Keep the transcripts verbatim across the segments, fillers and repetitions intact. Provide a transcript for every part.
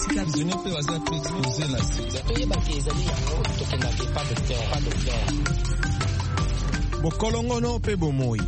etika zone pe waza predisposé na sida toyeba ke ezali yango tokendake pas docteur pas docteur bokolongono pe bomoi.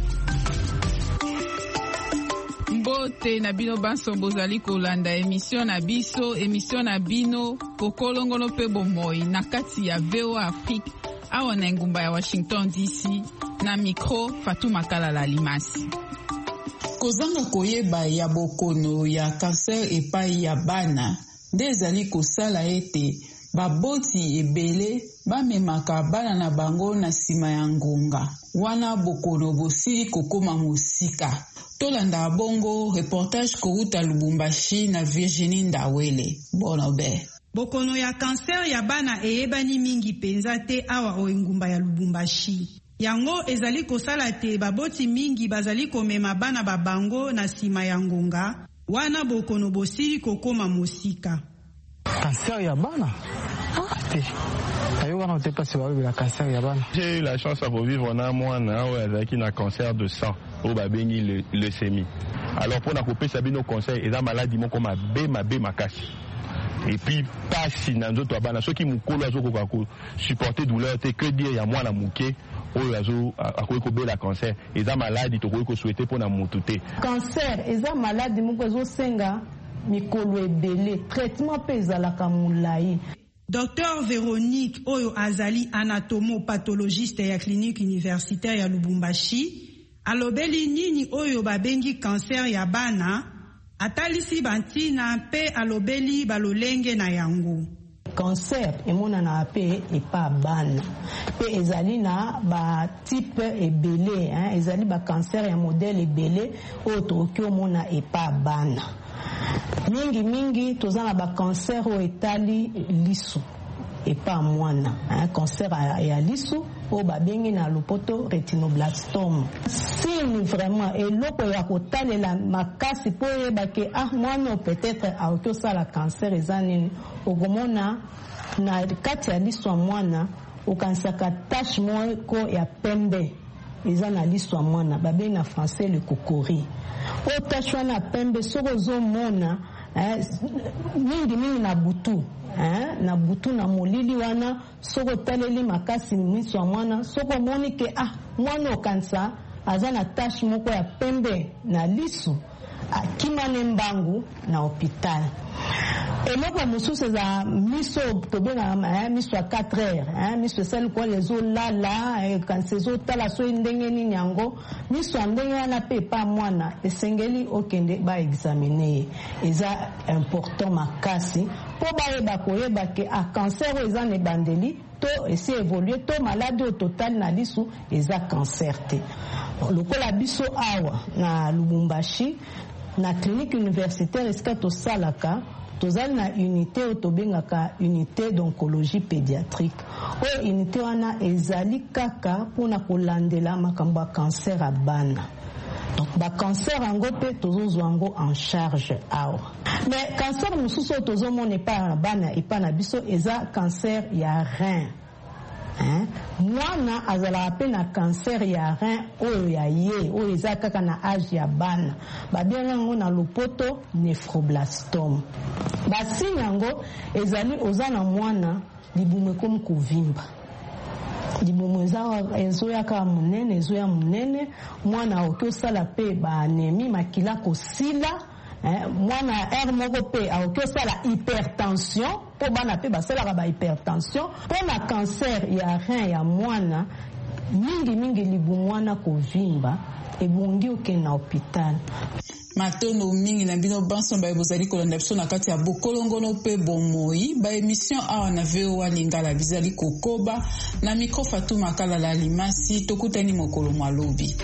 Mbote na bino banso bozali kolanda emission na biso emission na bino bokolongono pe bomoi na kati ya V O A Afrique awa na ngumba ya Washington D C na micro Fatuma Kalala Limasi. Kozanga koyeba ya bokono ya cancer epai ya bana nde ezali kosala ete baboti ebele bamemaka bana na bango na nsima ya ngonga wana bokono bosili kokoma mosika. Tolanda bongo reportage kouta Lubumbashi na Virginie Ndawele. Bonobe. Bokono ya cancer ya bana eyebani mingi penza te awa oengumba ya Lubumbashi. Yango ezali kosala te baboti mingi bazali komema bana babango na sima ya ngonga wana bokono bosili kokoma mosika. Cancer ya bana? Ah, te. J'ai eu la chance à revivre na mwana avec un cancer de sang au babengi le leucémie. Alors pour na couper sabino cancer et la maladie mon comme B ma B makasi. Et puis pas si na nzoto bana ceux qui mukolo azoko ko supporter douleur te que dire ya mwana muke oyo azo akoyi ko bela cancer et la maladie to ko souhaiter pour na mutute. Cancer eza maladie moko zo senga mikolo ebele traitement pe ezalaka mulai. Docteur Véronique Oyo Azali, anatomopathologiste ya clinique universitaire ya Lubumbashi, alobeli nini Oyo babengi cancer ya bana, atalisi bantina pe alobeli balolenge na yango. Cancer emona na pe epa bana. Pe ezali na ba type ebele, hein, ezali ba cancer ya modèle ebele oyo tokyo mona epa bana. Mingi mingi tozana ba cancer o etali lisu epa mwana un cancer ya lisu o babengi na lopoto retinoblastome. Signe vraiment eloko ya kotalela makasi po yeba ke ah mwana peut-être aotosa la cancer ezanini ogomona na kati ya lisu mwana okansaka tache moko ya pembe ezana lisu mwana babengi na français le kokori. O tachwa na pembe soko zo mona eh, mingi mingi na butu eh, na butu na molili wana soko taleli makasi miso ya mwana soko moni ke ah mwana okansa aza na tache moko ya pembe na lisu akimane mbangu na hopital. Eloko mosusu za miso tobenga miso ya quatre heures miso sel kwa lezo lala kansezo tala so ndenge nini yango miso ndenge wana pe pa mwana esengeli okende ba examiner eza important makasi po ba yeba koyeba ke a cancer eza ne bandeli to esi évoluer to maladie au total na lisu eza cancer te. Lokola biso awa na Lubumbashi na clinique universitaire eskato salaka tozali na unité otobengaka unité d'oncologie pédiatrique o unité wana ezali kaka pona kolandela makambo ya cancer ya bana. Donc ba cancer yango pe tozozwa yango en charge awa. Mais cancer mosusu tozomona epa bana epa na biso eza cancer ya rein. Hein? Mwana azala pe na cancer ya rein oyo ya ye oyo eza kaka na âge ya bana babenga ngo na lopoto nephroblastome. Basi yango ezali oza na mwana libumu comme kovimba libumu ezoya ka munene ezoya munene mwana okosala pe ba anémie makila kosila. Eh, mwana er moko pe aokosala hypertension po bana pe basalaka ba hypertension po na cancer ya rein ya mwana mingi mingi libu mwana kovimba ebongi oke na hopital. Matono mingi na bino banso ba bozali kolanda biso na kati ya bokolongono pe bomoi ba émission awa na V O A Lingala bizali kokoba na micro Fatuma Kalala Limasi tokutani mokolo malobi.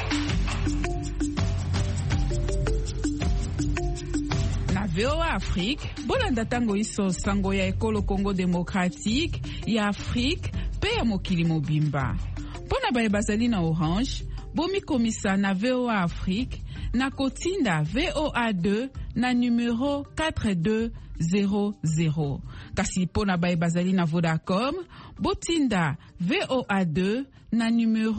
V O A Afrique, bolanda tango iso sango ya ekolo Congo démocratique, ya Afrique, pe ya mokili mobimba. Pona baye bazali na Orange, bomi komisa na V O A Afrique, na kotinda V O A deux na numéro quatre deux zéro zéro. Kasi pona baye bazali na Vodacom, botinda V O A deux na numéro